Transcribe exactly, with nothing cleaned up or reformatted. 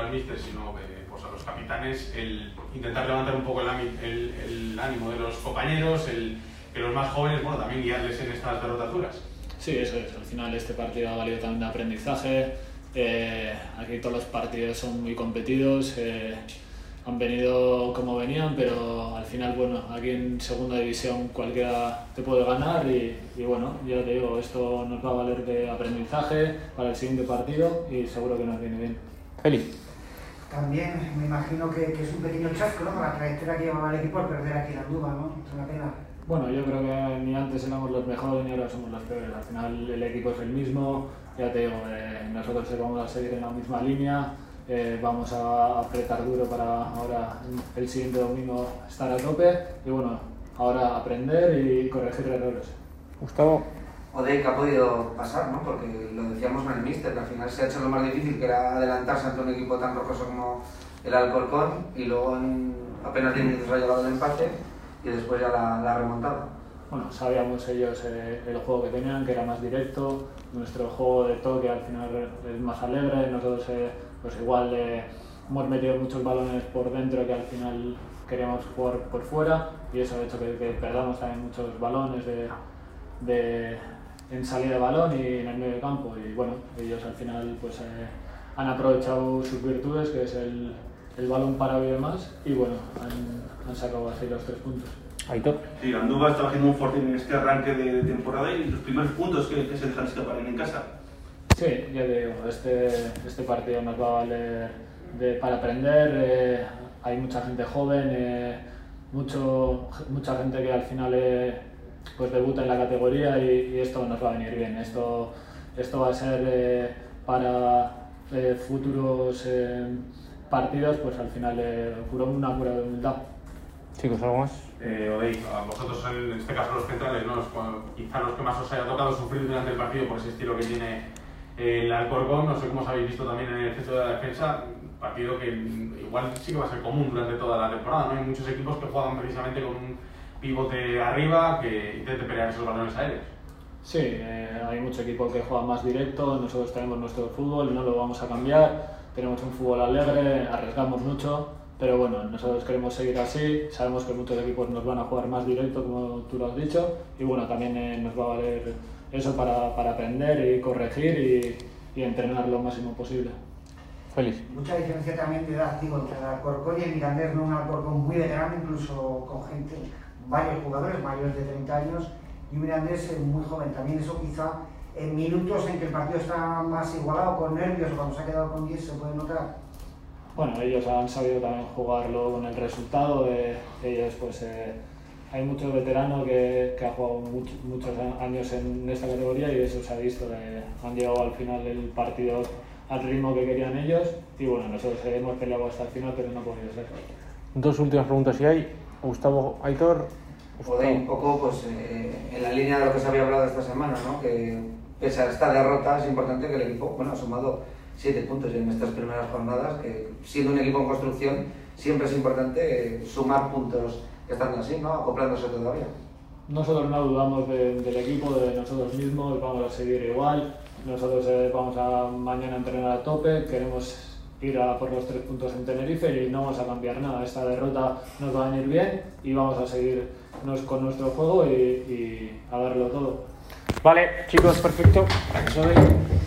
al míster, sino eh, pues a los capitanes, el intentar levantar un poco el, el, el ánimo de los compañeros, el que los más jóvenes, bueno, también guiarles en estas derrotas duras. Sí, eso es. Al final este partido ha valido también de aprendizaje. Eh, aquí todos los partidos son muy competidos. Eh, han venido como venían, pero al final, bueno, aquí en segunda división cualquiera te puede ganar y, y bueno, ya te digo, esto nos va a valer de aprendizaje para el siguiente partido y seguro que nos viene bien. Feliz. También me imagino que, que es un pequeño chasco, ¿no? Para la trayectoria que llevaba el equipo al perder aquí en Andúba, ¿no? Es una pena. Bueno, yo creo que ni antes éramos los mejores ni ahora somos los peores. Al final el equipo es el mismo, ya te digo, eh, nosotros vamos a seguir en la misma línea, eh, vamos a apretar duro para ahora el siguiente domingo estar a tope y bueno, ahora aprender y corregir errores. Gustavo. Odey, que ha podido pasar, ¿no? Porque lo decíamos con el míster, que al final se ha hecho lo más difícil, que era adelantarse ante un equipo tan rocoso como el Alcorcón y luego en apenas diez minutos ha llegado el empate y después ya la, la remontada. Bueno, sabíamos ellos eh, el juego que tenían, que era más directo, nuestro juego de toque al final es más alegre, nosotros eh, pues igual eh, hemos metido muchos balones por dentro que al final queríamos jugar por fuera y eso ha hecho que, que perdamos también muchos balones de, de, en salida de balón y en el medio campo y bueno, ellos al final pues eh, han aprovechado sus virtudes, que es el, el balón parado y demás y bueno, han, han sacado así los tres puntos. Aitor. Sí, Andúba está haciendo un fuerte en este arranque de, de temporada y los primeros puntos que, que se dejan escapar en casa. Sí, ya te digo, este, este partido nos va a valer de, para aprender, eh, hay mucha gente joven, eh, mucho, mucha gente que al final eh, pues debuta en la categoría y, y esto nos va a venir bien, esto, esto va a ser eh, para eh, futuros eh, partidos, pues al final eh, una cura de humildad. Chicos, ¿algo más? Eh, Odey, a vosotros en este caso los centrales, ¿no? Quizá los que más os haya tocado sufrir durante el partido por ese estilo que tiene el Alcorcón, no sé cómo os habéis visto también en el centro de la defensa, partido que igual sí que va a ser común durante toda la temporada, ¿no? Hay muchos equipos que juegan precisamente con un pivote arriba que intente pelear esos balones aéreos. Sí, eh, hay mucho equipo que juega más directo, nosotros tenemos nuestro fútbol, no lo vamos a cambiar, tenemos un fútbol alegre, arriesgamos mucho. Pero bueno, nosotros queremos seguir así, sabemos que muchos equipos nos van a jugar más directo, como tú lo has dicho, y bueno, también eh, nos va a valer eso para, para aprender y corregir y, y entrenar lo máximo posible. Feliz. Mucha diferencia también de edad, digo, entre el Alcorcón y el Mirandés, ¿no? Un Alcorcón muy veterano, incluso con gente, varios jugadores mayores de treinta años, y un Mirandés eh, muy joven. También eso quizá en minutos en que el partido está más igualado, con nervios, o cuando se ha quedado con diez, se puede notar. Bueno, ellos han sabido también jugarlo con el resultado, de ellos pues eh, hay muchos veteranos que, que han jugado mucho, muchos años en esta categoría y eso se ha visto, eh, han llegado al final del partido al ritmo que querían ellos y bueno, nosotros hemos peleado hasta el final pero no ha podido ser. Dos últimas preguntas si hay. Gustavo, Aitor. Odey, un poco pues, eh, en la línea de lo que se había hablado esta semana, ¿no? Que pese a esta derrota es importante que el equipo, bueno, ha sumado siete puntos en estas primeras jornadas, que siendo un equipo en construcción siempre es importante eh, sumar puntos estando así, ¿no? Acoplándose todavía. Nosotros no dudamos de, del equipo, de nosotros mismos, vamos a seguir igual, nosotros eh, vamos a mañana a entrenar a tope, queremos ir a por los tres puntos en Tenerife y no vamos a cambiar nada, esta derrota nos va a venir bien y vamos a seguirnos con nuestro juego y, y a darlo todo. Vale, chicos, perfecto. Eso es.